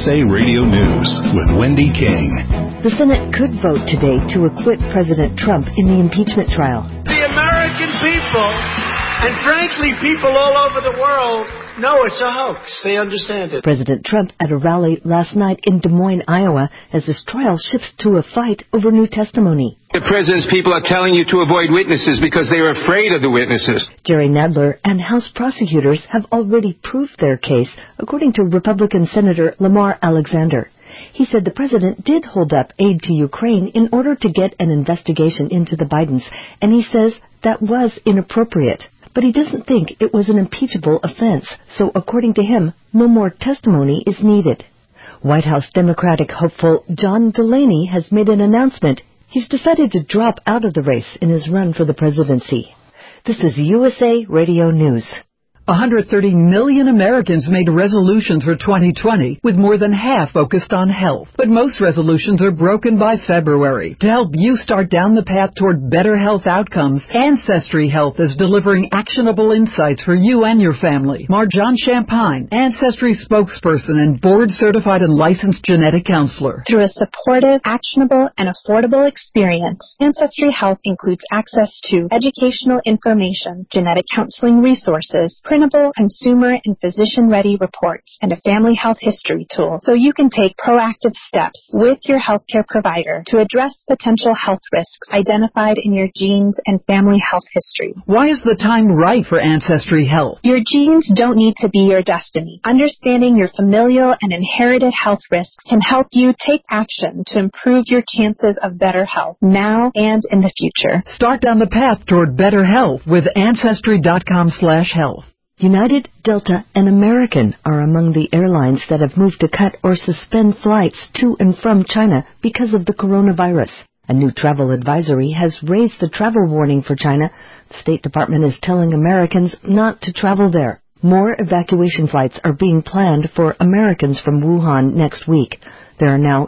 USA Radio News with Wendy King. The Senate could vote today to acquit President Trump in the impeachment trial. The American people, and frankly people all over the world, know it's a hoax. They understand it. President Trump at a rally last night in Des Moines, Iowa, as this trial shifts to a fight over new testimony. The president's people are telling you to avoid witnesses because they are afraid of the witnesses. Jerry Nadler and House prosecutors have already proved their case, according to Republican Senator Lamar Alexander. He said the president did hold up aid to Ukraine in order to get an investigation into the Bidens, and he says that was inappropriate. But he doesn't think it was an impeachable offense, so according to him, no more testimony is needed. White House Democratic hopeful John Delaney has made an announcement. He's decided to drop out of the race in his run for the presidency. This is USA Radio News. 130 million Americans made resolutions for 2020, with more than half focused on health. But most resolutions are broken by February. To help you start down the path toward better health outcomes, Ancestry Health is delivering actionable insights for you and your family. Marjan Champagne, Ancestry spokesperson and board-certified and licensed genetic counselor. Through a supportive, actionable, and affordable experience, Ancestry Health includes access to educational information, genetic counseling resources, printable, consumer, and physician-ready reports, and a family health history tool, so you can take proactive steps with your healthcare provider to address potential health risks identified in your genes and family health history. Why is the time right for Ancestry Health? Your genes don't need to be your destiny. Understanding your familial and inherited health risks can help you take action to improve your chances of better health now and in the future. Start down the path toward better health with Ancestry.com/health. United, Delta, and American are among the airlines that have moved to cut or suspend flights to and from China because of the coronavirus. A new travel advisory has raised the travel warning for China. The State Department is telling Americans not to travel there. More evacuation flights are being planned for Americans from Wuhan next week. There are now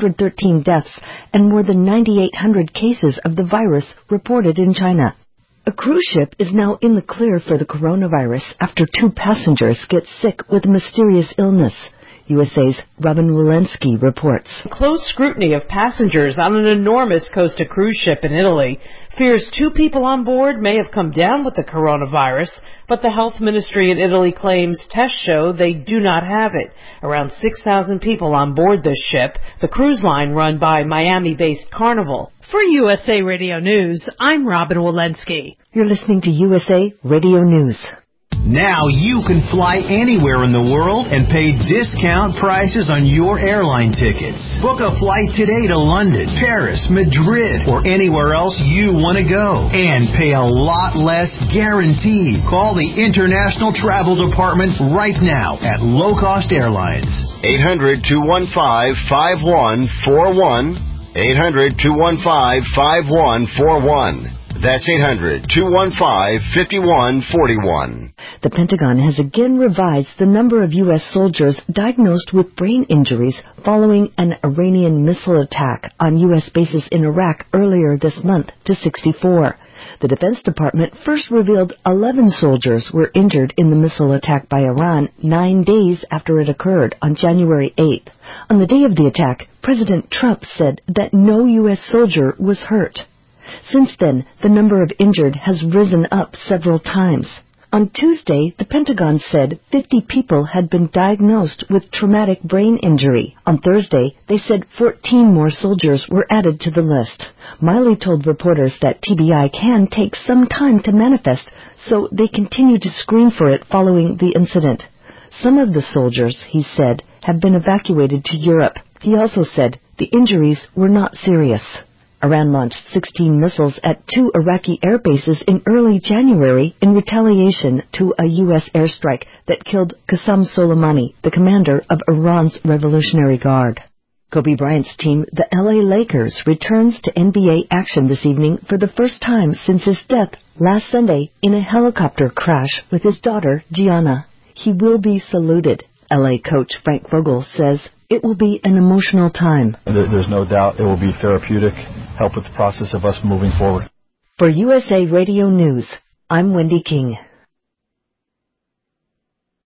213 deaths and more than 9,800 cases of the virus reported in China. A cruise ship is now in the clear for the coronavirus after 2 passengers get sick with a mysterious illness. USA's Robin Walensky reports. Close scrutiny of passengers on an enormous Costa cruise ship in Italy fears 2 people on board may have come down with the coronavirus, but the health ministry in Italy claims tests show they do not have it. Around 6,000 people on board this ship, the cruise line run by Miami-based Carnival. For USA Radio News, I'm Robin Walensky. You're listening to USA Radio News. Now you can fly anywhere in the world and pay discount prices on your airline tickets. Book a flight today to London, Paris, Madrid, or anywhere else you want to go. And pay a lot less guaranteed. Call the International Travel Department right now at Low Cost Airlines. 800-215-5141. 800-215-5141. That's 800-215-5141. The Pentagon has again revised the number of U.S. soldiers diagnosed with brain injuries following an Iranian missile attack on U.S. bases in Iraq earlier this month to 64. The Defense Department first revealed 11 soldiers were injured in the missile attack by Iran 9 days after it occurred on January 8th. On the day of the attack, President Trump said that no U.S. soldier was hurt. Since then, the number of injured has risen up several times. On Tuesday, the Pentagon said 50 people had been diagnosed with traumatic brain injury. On Thursday, they said 14 more soldiers were added to the list. Miley told reporters that TBI can take some time to manifest, so they continue to screen for it following the incident. Some of the soldiers, he said, have been evacuated to Europe. He also said the injuries were not serious. Iran launched 16 missiles at 2 Iraqi air bases in early January in retaliation to a U.S. airstrike that killed Qasem Soleimani, the commander of Iran's Revolutionary Guard. Kobe Bryant's team, the LA Lakers, returns to NBA action this evening for the first time since his death last Sunday in a helicopter crash with his daughter, Gianna. He will be saluted. LA coach Frank Vogel says it will be an emotional time. There's no doubt it will be therapeutic, help with the process of us moving forward. For USA Radio News, I'm Wendy King.